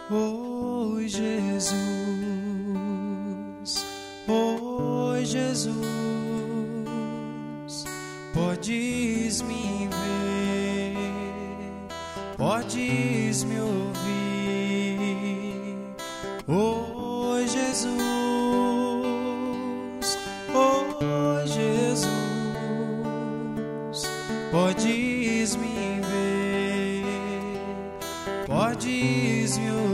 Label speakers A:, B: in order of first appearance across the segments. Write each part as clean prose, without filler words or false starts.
A: Oi, Jesus, oi, Jesus, podes me ver, podes me ouvir. Oi, Jesus, oi, Jesus, podes me ver, podes me ouvir.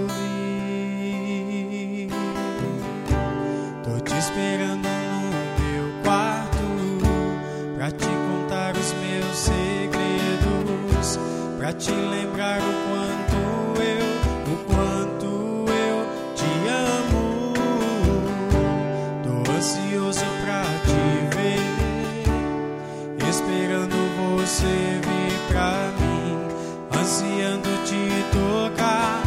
A: Tô te esperando no meu quarto pra te contar os meus segredos, pra te lembrar o quanto eu te amo. Tô ansioso pra te ver, esperando você vir pra mim, ansiando te tocar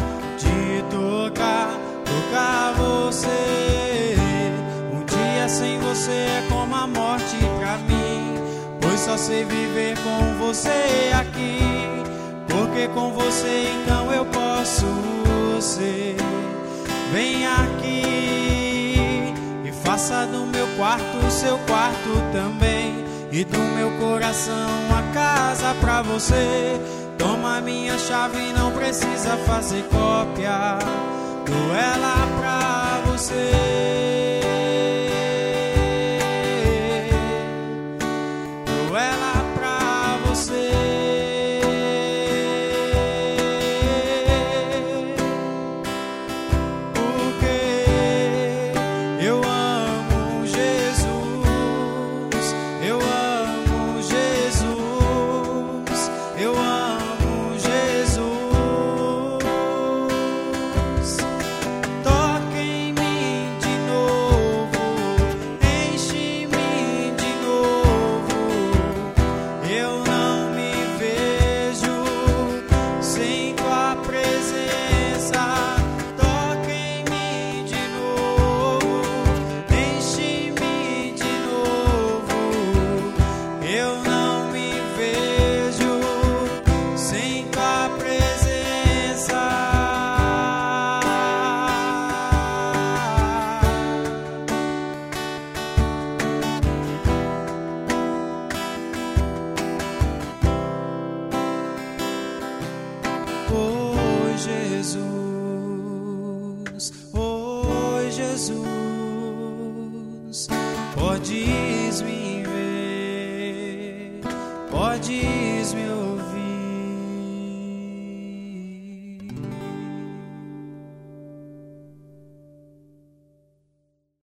A: você. Um dia sem você é como a morte pra mim, pois só sei viver com você aqui, porque com você então eu posso ser. Vem aqui e faça do meu quarto o seu quarto também, e do meu coração a casa pra você. Toma minha chave, não precisa fazer cópia, dou ela pra você. Dou ela pra você. Porque eu amo Jesus, eu amo Jesus, eu amo Jesus. Toque em mim de novo, enche-me de novo. Eu não me vejo sem tua presença. Toque em mim de novo, enche-me de novo. Eu não me vejo sem tua presença. Oi, Jesus, oi, Jesus, podes me ver, podes me ouvir.